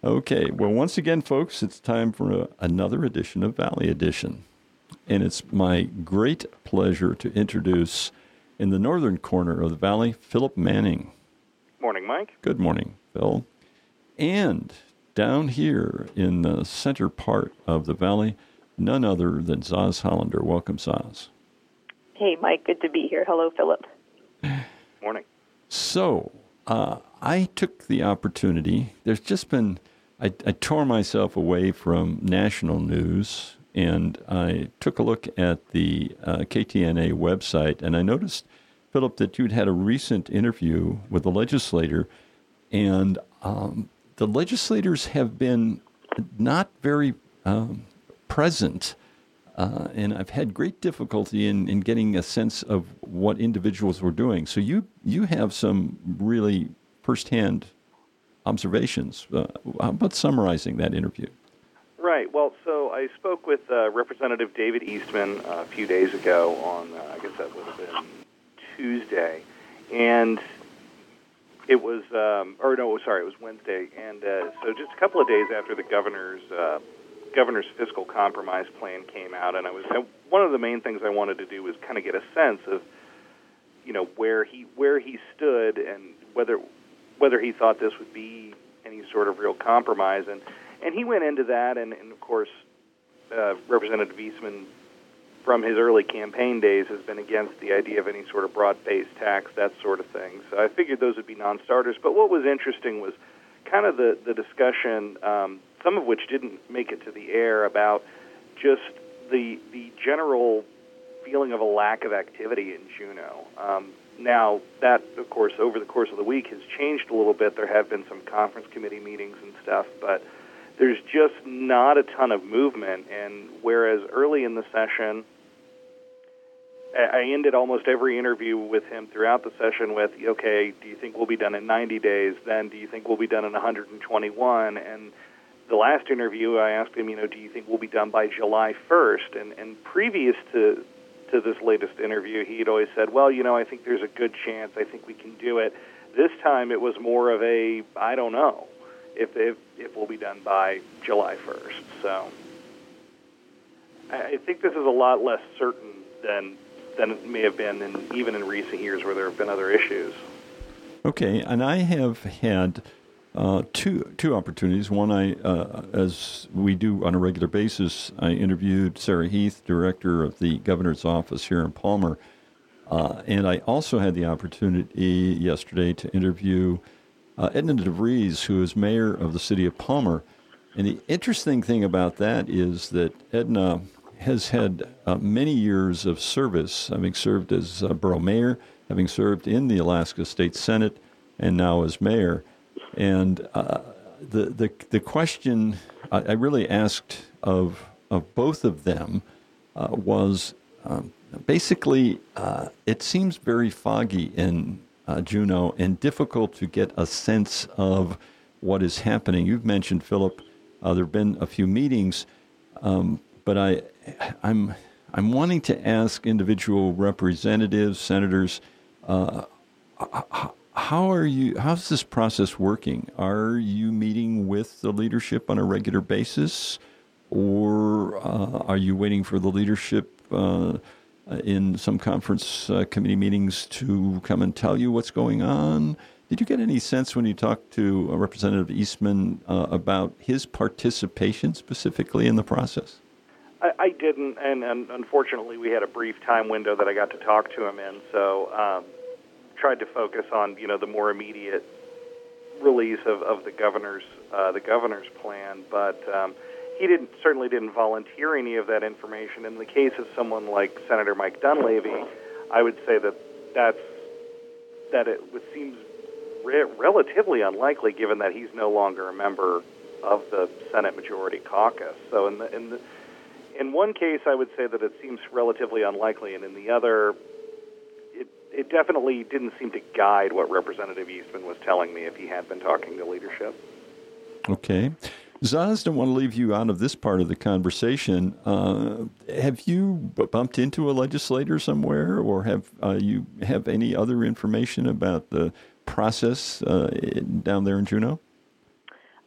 Okay, well, once again, folks, it's time for another edition of Valley Edition. And it's my great pleasure to introduce, in the northern corner of the valley, Philip Manning. Morning, Mike. Good morning, Phil. And down here in the center part of the valley, none other than Zaz Hollander. Welcome, Zaz. Hey, Mike. Good to be here. Hello, Philip. Morning. So, I took the opportunity. There's just been, I tore myself away from national news, and I took a look at the KTNA website, and I noticed, Philip, that you'd had a recent interview with a legislator, and the legislators have been not very present, and I've had great difficulty in getting a sense of what individuals were doing. So you have some really firsthand observations. How about summarizing that interview? Right. Well, so I spoke with Representative David Eastman a few days ago on, I guess that would have been Tuesday, and it was, it was Wednesday, and so just a couple of days after the governor's fiscal compromise plan came out, and one of the main things I wanted to do was kind of get a sense of, where he stood and whether he thought this would be any sort of real compromise, and he went into that, and of course, Representative Eastman, from his early campaign days, has been against the idea of any sort of broad-based tax, that sort of thing. So I figured those would be non-starters. But what was interesting was kind of the discussion, some of which didn't make it to the air, about just the general feeling of a lack of activity in Juneau. Now, that, of course, over the course of the week has changed a little bit. There have been some conference committee meetings and stuff, but there's just not a ton of movement. And whereas early in the session, I ended almost every interview with him throughout the session with, okay, do you think we'll be done in 90 days? Then do you think we'll be done in 121? And the last interview, I asked him, do you think we'll be done by July 1st? And previous to this latest interview, he'd always said, well, I think there's a good chance. I think we can do it. This time it was more of a, I don't know if we'll be done by July 1st. So I think this is a lot less certain than it may have been even in recent years where there have been other issues. Okay, and I have had two opportunities. One, as we do on a regular basis, I interviewed Sarah Heath, director of the governor's office here in Palmer, and I also had the opportunity yesterday to interview Edna DeVries, who is mayor of the city of Palmer. And the interesting thing about that is that Edna has had many years of service, having served as borough mayor, having served in the Alaska State Senate, and now as mayor. And the question I really asked of both of them was basically it seems very foggy in Juneau and difficult to get a sense of what is happening. You've mentioned, Philip, there have been a few meetings, but I'm wanting to ask individual representatives, senators, how's this process working? Are you meeting with the leadership on a regular basis, or are you waiting for the leadership in some conference committee meetings to come and tell you what's going on? Did you get any sense when you talked to Representative Eastman about his participation specifically in the process? I didn't, and unfortunately we had a brief time window that I got to talk to him in, so tried to focus on the more immediate release of the governor's plan, but he certainly didn't volunteer any of that information. In the case of someone like Senator Mike Dunleavy, I would say that it seems relatively unlikely, given that he's no longer a member of the Senate Majority Caucus. So in one case, I would say that it seems relatively unlikely, and in the other, it definitely didn't seem to guide what Representative Eastman was telling me if he had been talking to leadership. Okay. Zaz, don't want to leave you out of this part of the conversation. Have you bumped into a legislator somewhere, or have you have any other information about the process down there in Juneau?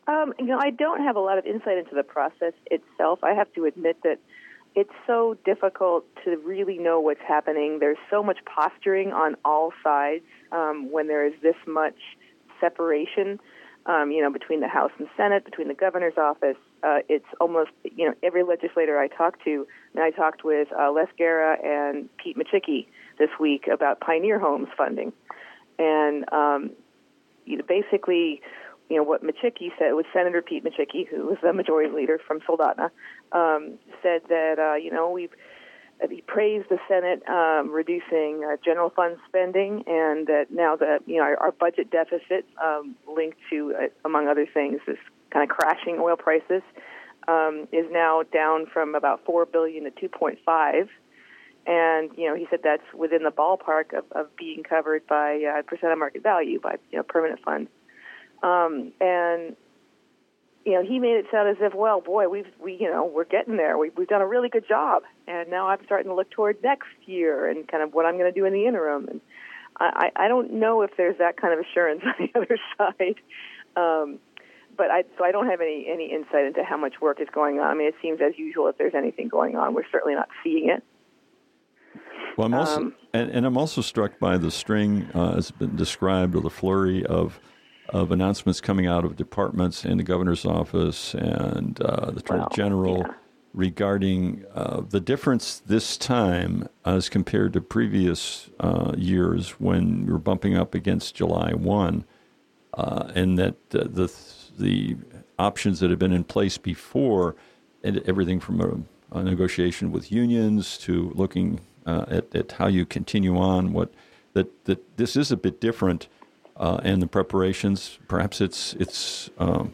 I don't have a lot of insight into the process itself. I have to admit that it's so difficult to really know what's happening. There's so much posturing on all sides when there is this much separation, between the House and Senate, between the governor's office. It's almost, every legislator I talk to, and I talked with Les Guerra and Pete Micciche this week about Pioneer Homes funding. And basically, what Micciche said was Senator Pete Micciche, who was the majority leader from Soldotna, said that, he praised the Senate reducing general fund spending, and that now that our budget deficit linked to, among other things, this kind of crashing oil prices is now down from about $4 billion to $2.5, and he said that's within the ballpark of being covered by percent of market value by permanent funds, and. He made it sound as if, well, boy, we're getting there. We've done a really good job, and now I'm starting to look toward next year and kind of what I'm going to do in the interim. And I don't know if there's that kind of assurance on the other side, but I don't have any insight into how much work is going on. I mean, it seems as usual if there's anything going on, we're certainly not seeing it. Well, I'm also I'm also struck by the string, as been described, or the flurry of announcements coming out of departments and the governor's office and the attorney general regarding the difference this time as compared to previous years when we were bumping up against July 1, and that the options that had been in place before, and everything from a negotiation with unions to looking at how you continue on, that this is a bit different. And the preparations, perhaps it's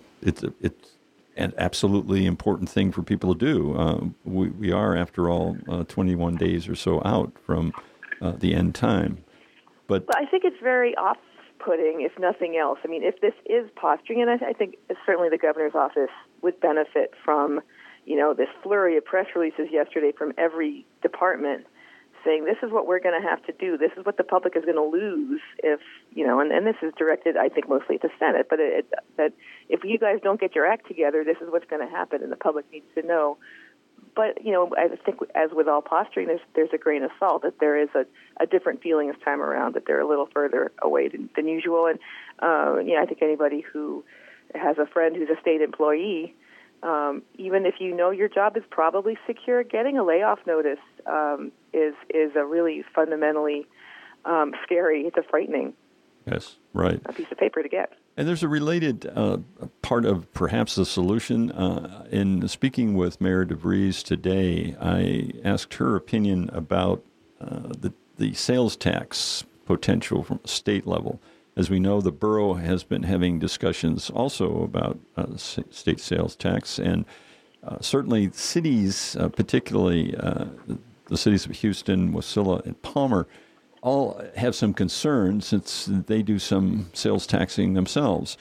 an absolutely important thing for people to do. We are, after all, 21 days or so out from the end time. But I think it's very off-putting, if nothing else. I mean, if this is posturing, and I think certainly the governor's office would benefit from, this flurry of press releases yesterday from every department saying this is what we're going to have to do. This is what the public is going to lose if, and this is directed, I think, mostly at the Senate, but that if you guys don't get your act together, this is what's going to happen, and the public needs to know. But, I think as with all posturing, there's a grain of salt that there is a different feeling this time around, that they're a little further away than usual. And, I think anybody who has a friend who's a state employee, even if your job is probably secure, getting a layoff notice is a really fundamentally scary. It's a frightening. Yes, right. A piece of paper to get. And there's a related part of perhaps the solution. In speaking with Mayor DeVries today, I asked her opinion about the sales tax potential from the state level. As we know, the borough has been having discussions also about state sales tax, and certainly cities, particularly the cities of Houston, Wasilla, and Palmer, all have some concern since they do some sales taxing themselves.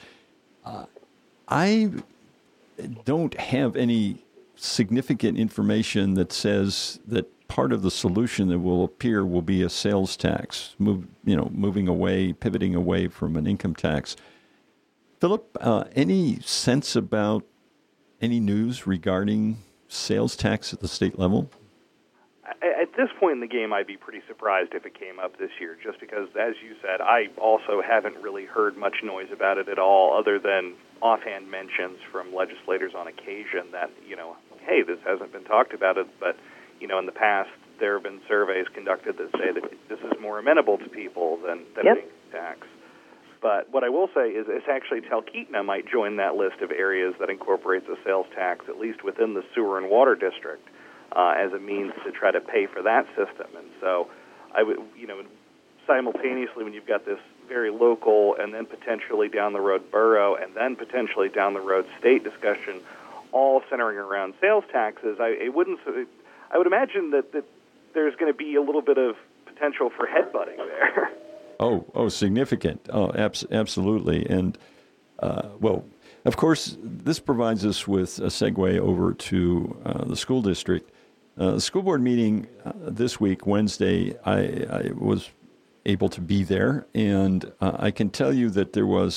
I don't have any significant information that says that part of the solution that will appear will be a sales tax, moving away, pivoting away from an income tax. Philip, any sense about any news regarding sales tax at the state level? At this point in the game, I'd be pretty surprised if it came up this year, just because, as you said, I also haven't really heard much noise about it at all, other than offhand mentions from legislators on occasion that, hey, this hasn't been talked about, but, in the past, there have been surveys conducted that say that this is more amenable to people than an income tax. But what I will say is actually Talkeetna might join that list of areas that incorporates a sales tax, at least within the sewer and water district, as a means to try to pay for that system. And so I would, simultaneously when you've got this very local and then potentially down the road borough and then potentially down the road state discussion, all centering around sales taxes, I would imagine that there's going to be a little bit of potential for headbutting there. Oh, significant. Oh, absolutely. And, well, of course, this provides us with a segue over to the school district. The school board meeting this week, Wednesday, I was able to be there, and I can tell you that there was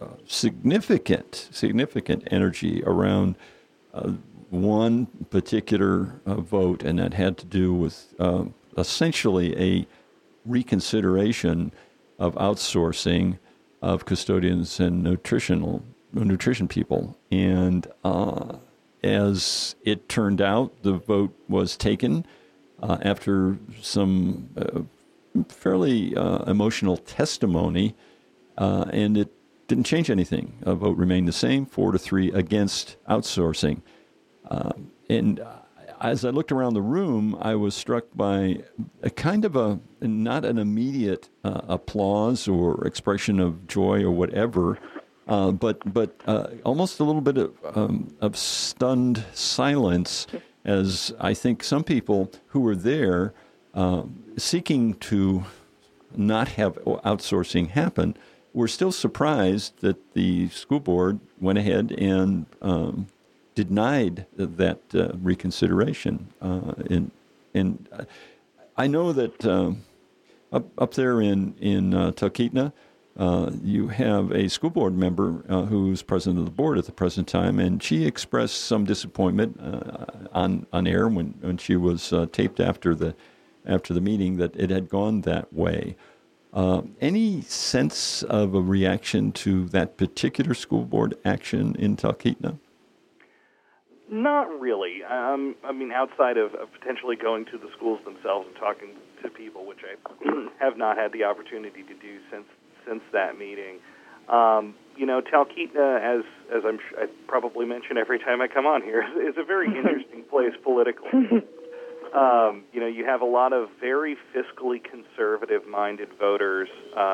significant energy around one particular vote, and that had to do with essentially a reconsideration of outsourcing of custodians and nutrition people. And as it turned out, the vote was taken after some fairly emotional testimony, and it didn't change anything. A vote remained the same, 4-3 against outsourcing. And as I looked around the room, I was struck by a kind of not an immediate applause or expression of joy or whatever, but almost a little bit of stunned silence, as I think some people who were there seeking to not have outsourcing happen were still surprised that the school board went ahead and denied that reconsideration. And I know that up there in Talkeetna, you have a school board member who's president of the board at the present time, and she expressed some disappointment on air when she was taped after the meeting that it had gone that way. Any sense of a reaction to that particular school board action in Talkeetna? Not really. I mean, outside of potentially going to the schools themselves and talking to people, which I have not had the opportunity to do since that meeting. Talkeetna, as I probably mention every time I come on here, is a very interesting place politically. You have a lot of very fiscally conservative-minded voters,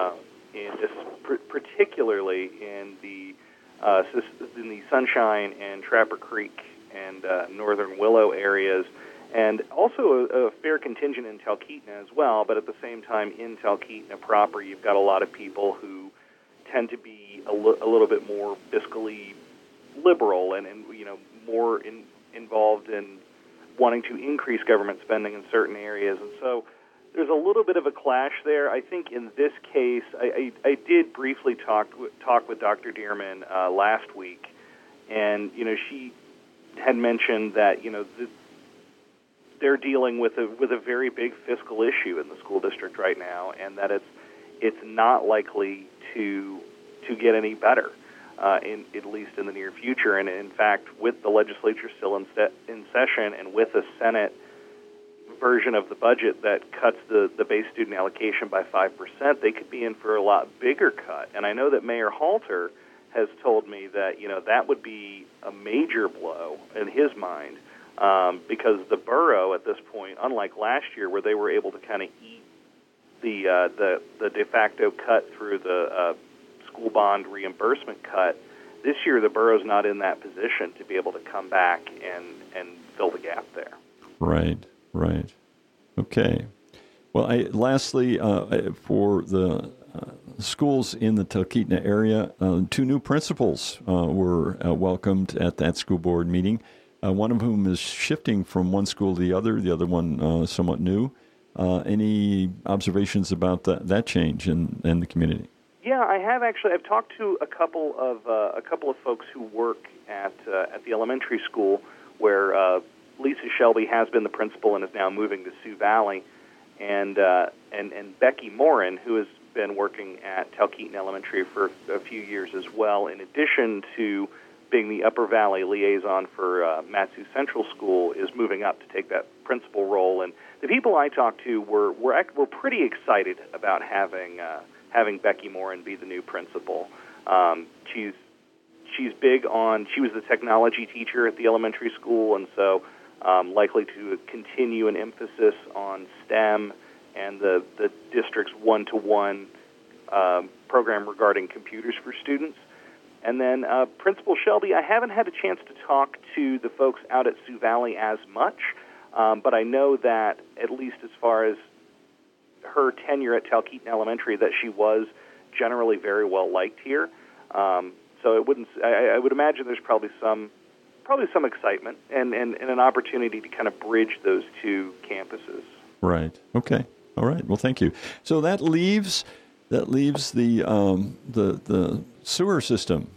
particularly in the Sunshine and Trapper Creek and Northern Willow areas, and also a fair contingent in Talkeetna as well. But at the same time, in Talkeetna proper, you've got a lot of people who tend to be a little bit more fiscally liberal and more involved in wanting to increase government spending in certain areas. And so there's a little bit of a clash there. I think in this case, I did briefly talk with Dr. Dearman last week, and she had mentioned that they're dealing with a very big fiscal issue in the school district right now, and that it's not likely to get any better, at least in the near future. And in fact, with the legislature still in session and with a Senate version of the budget that cuts the base student allocation by 5%, they could be in for a lot bigger cut. And I know that Mayor Halter has told me that that would be a major blow in his mind, because the borough at this point, unlike last year where they were able to kind of eat the de facto cut through the school bond reimbursement cut, this year the borough's not in that position to be able to come back and fill the gap there. Right. Okay. Well, lastly, for the schools in the Talkeetna area, 2 new principals were welcomed at that school board meeting, one of whom is shifting from one school to the other one somewhat new. Any observations about that change in the community? Yeah, I have actually. I've talked to a couple of folks who work at the elementary school where Lisa Shelby has been the principal and is now moving to Sioux Valley, and Becky Morin, who has been working at Talkeetna Elementary for a few years as well, in addition to being the Upper Valley liaison for Mat-Su Central School, is moving up to take that principal role. And the people I talked to were pretty excited about having Becky Morin be the new principal. She's big on. She was the technology teacher at the elementary school, and so likely to continue an emphasis on STEM and the district's one-to-one program regarding computers for students. And then Principal Shelby, I haven't had a chance to talk to the folks out at Sioux Valley as much, but I know that at least as far as her tenure at Talkeetna Elementary, that she was generally very well liked here. So I would imagine there's probably some excitement and an opportunity to kind of bridge those two campuses. Right. Okay. All right. Well, thank you. So that leaves the sewer system.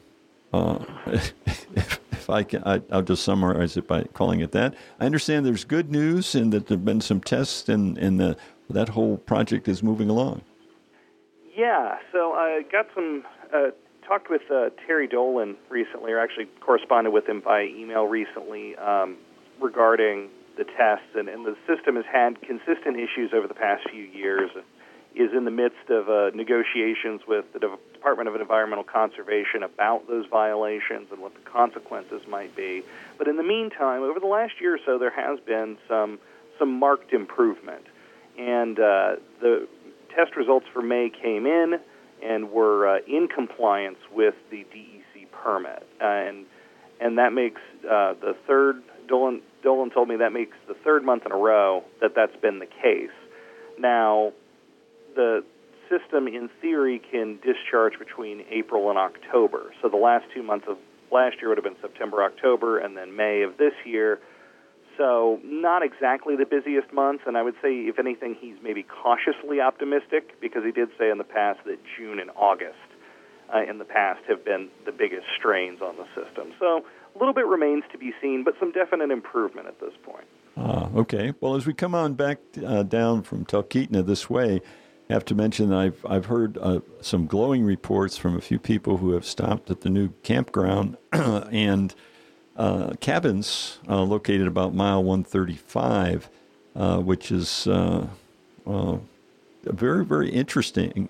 If I can, I'll just summarize it by calling it that. I understand there's good news and that there have been some tests and that whole project is moving along. Yeah, so I got some, talked with Terry Dolan recently, or actually corresponded with him by email recently regarding the tests, and the system has had consistent issues over the past few years, is in the midst of negotiations with the Department of Environmental Conservation about those violations and what the consequences might be. But in the meantime, over the last year or so, there has been some marked improvement. And the test results for May came in and were in compliance with the DEC permit. And that makes the third, Dolan told me that makes the third month in a row that's been the case. Now, the system, in theory, can discharge between April and October. So the last 2 months of last year would have been September, October, and then May of this year. So not exactly the busiest months, and I would say, if anything, he's maybe cautiously optimistic, because he did say in the past that June and August in the past have been the biggest strains on the system. So a little bit remains to be seen, but some definite improvement at this point. Okay. Well, as we come on back down from Talkeetna this way, I have to mention that I've heard some glowing reports from a few people who have stopped at the new campground and cabins located about mile 135, which is very, very interesting.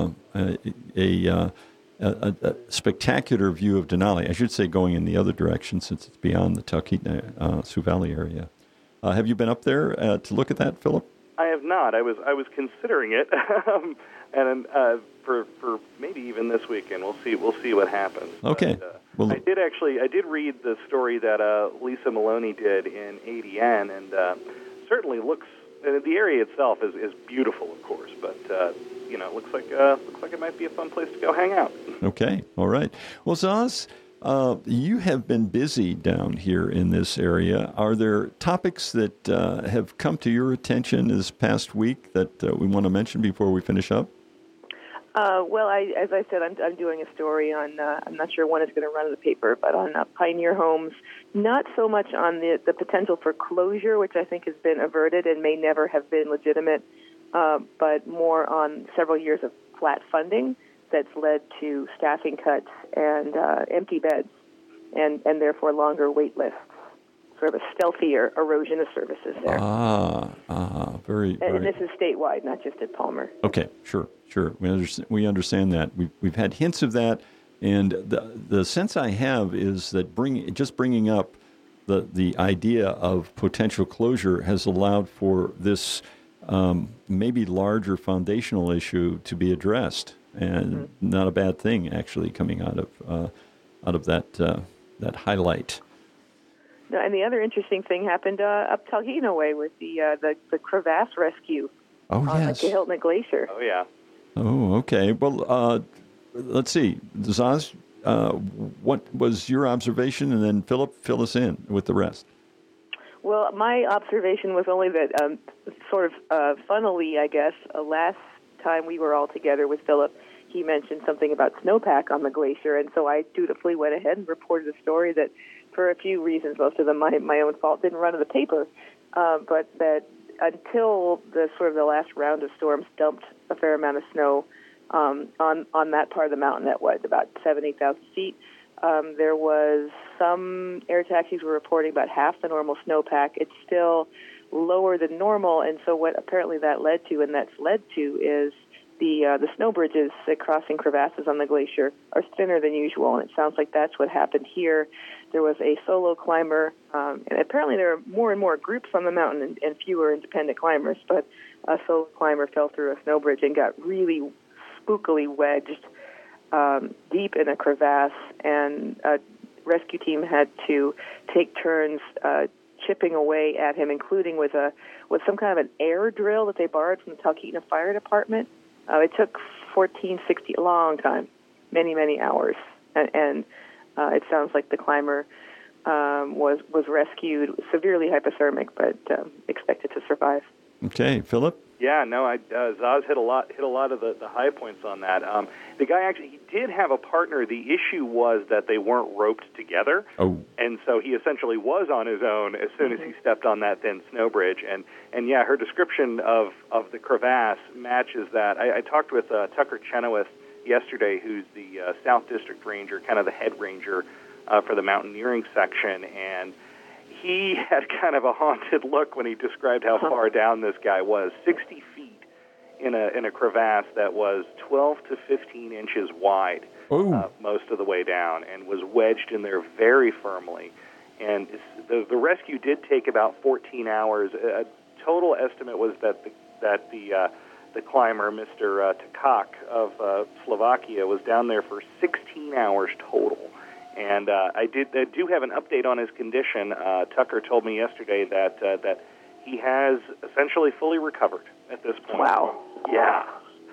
A spectacular view of Denali. I should say going in the other direction, since it's beyond the Talkeetna Sioux Valley area. Have you been up there to look at that, Philip? I have not. I was considering it, and for maybe even this weekend. We'll see what happens. Okay. But, I did read the story that Lisa Maloney did in ADN, and certainly looks. The area itself is beautiful, of course, but it looks like it might be a fun place to go hang out. Okay. All right. Well, Zaz, you have been busy down here in this area. Are there topics that have come to your attention this past week that we want to mention before we finish up? Well, as I said, I'm doing a story on, I'm not sure when it's going to run in the paper, but on Pioneer Homes, not so much on the potential for closure, which I think has been averted and may never have been legitimate, but more on several years of flat funding that's led to staffing cuts and empty beds and therefore longer wait lists. Sort of a stealthier erosion of services there. Very. And this is statewide, not just at Palmer. Okay, sure. We understand that. We've had hints of that, and the sense I have is that bringing up the idea of potential closure has allowed for this maybe larger foundational issue to be addressed, and not a bad thing actually coming out of that highlight. And the other interesting thing happened up Talkeetna way with the crevasse rescue on the Kahiltna Glacier. Oh, yeah. Oh, okay. Well, let's see. Zaz, what was your observation? And then Philip, fill us in with the rest. Well, my observation was only that sort of funnily, I guess, last time we were all together with Philip, he mentioned something about snowpack on the glacier, and so I dutifully went ahead and reported a story that, for a few reasons, most of them my own fault, didn't run in the paper, but that until the last round of storms dumped a fair amount of snow on that part of the mountain at about 8,000 feet, there was some air taxis were reporting about half the normal snowpack. It's still lower than normal, and so what apparently that's led to is the snow bridges crossing crevasses on the glacier are thinner than usual, and it sounds like that's what happened here. There was a solo climber, and apparently there are more and more groups on the mountain and fewer independent climbers, but a solo climber fell through a snow bridge and got really spookily wedged deep in a crevasse, and a rescue team had to take turns chipping away at him, including with some kind of an air drill that they borrowed from the Talkeetna Fire Department. It took 1460, a long time, many, many hours, and it sounds like the climber was rescued, severely hypothermic, but expected to survive. Okay, Philip? Yeah, no, Zaz hit a lot of the high points on that. The guy actually, he did have a partner. The issue was that they weren't roped together. Oh. And so he essentially was on his own as soon as he stepped on that thin snow bridge. And yeah, her description of the crevasse matches that. I talked with Tucker Chenoweth yesterday, who's the South District Ranger, kind of the head ranger for the mountaineering section, and he had kind of a haunted look when he described how far down this guy was. 60 feet in a crevasse that was 12 to 15 inches wide most of the way down, and was wedged in there very firmly. And the rescue did take about 14 hours. A total estimate was that the climber, Mr. Takak of Slovakia, was down there for 16 hours total. And I do have an update on his condition. Tucker told me yesterday that he has essentially fully recovered at this point. Wow. Yeah.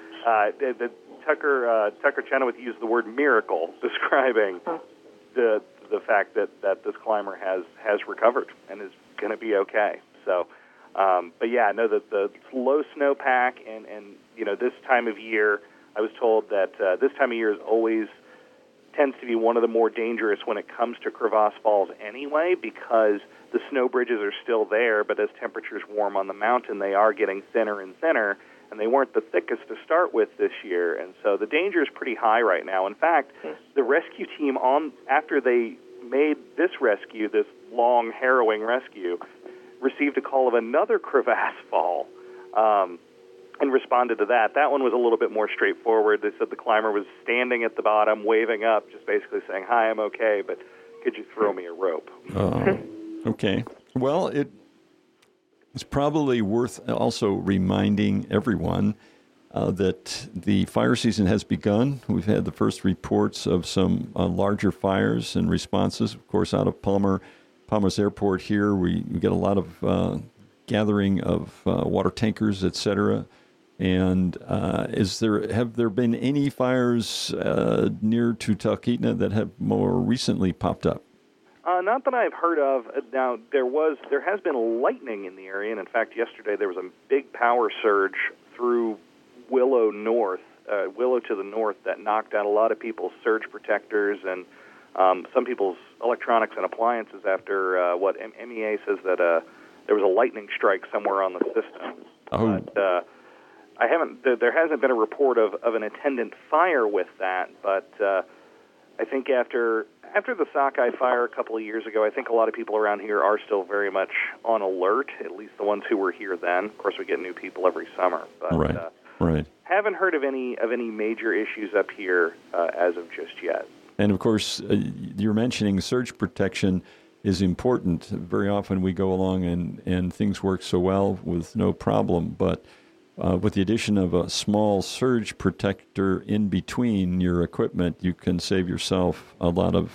Tucker Chenoweth used the word miracle describing the fact that this climber has recovered and is going to be okay. So, but yeah, no, the low snowpack and this time of year, I was told that this time of year is always tends to be one of the more dangerous when it comes to crevasse falls anyway, because the snow bridges are still there, but as temperatures warm on the mountain, they are getting thinner and thinner, and they weren't the thickest to start with this year, and so the danger is pretty high right now. In fact, the rescue team, after they made this rescue, this long, harrowing rescue, received a call of another crevasse fall, and responded to that. That one was a little bit more straightforward. They said the climber was standing at the bottom, waving up, just basically saying, "Hi, I'm okay, but could you throw me a rope?" Okay. Well, it's probably worth also reminding everyone that the fire season has begun. We've had the first reports of some larger fires and responses, of course, out of Palmer's Airport here. We get a lot of gathering of water tankers, et cetera. And have there been any fires near to Talkeetna that have more recently popped up? Not that I've heard of. Now, there has been lightning in the area, and in fact, yesterday there was a big power surge through Willow to the north, that knocked out a lot of people's surge protectors and some people's electronics and appliances after what MEA says that there was a lightning strike somewhere on the system. Oh. But, there hasn't been a report of an attendant fire with that, but I think after the Sockeye fire a couple of years ago, I think a lot of people around here are still very much on alert, at least the ones who were here then. Of course, we get new people every summer, but right. Haven't heard of any major issues up here as of just yet. And of course, you're mentioning surge protection is important. Very often we go along and things work so well with no problem, but with the addition of a small surge protector in between your equipment, you can save yourself a lot of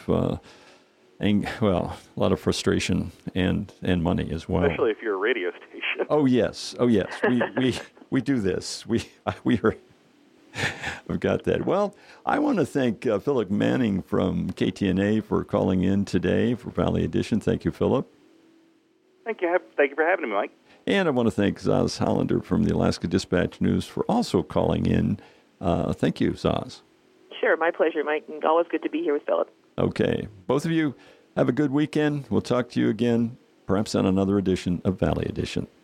frustration and money as well. Especially if you're a radio station. Oh yes. We do this. We are. I've got that. Well, I want to thank Philip Manning from KTNA for calling in today for Valley Edition. Thank you, Philip. Thank you for having me, Mike. And I want to thank Zaz Hollander from the Alaska Dispatch News for also calling in. Thank you, Zaz. Sure, my pleasure, Mike. And always good to be here with Philip. Okay. Both of you have a good weekend. We'll talk to you again, perhaps on another edition of Valley Edition.